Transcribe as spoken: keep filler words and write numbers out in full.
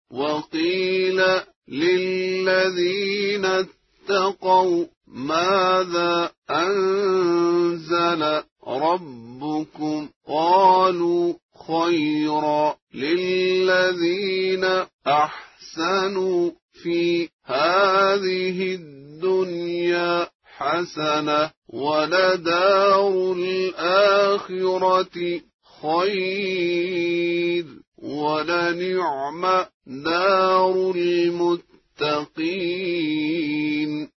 وقيل للذين اتقوا ماذا أنزل ربكم قالوا خيرا للذين أحسنوا في هذه الدنيا حسنة ولدار الآخرة خير ولنعم دار المتقين.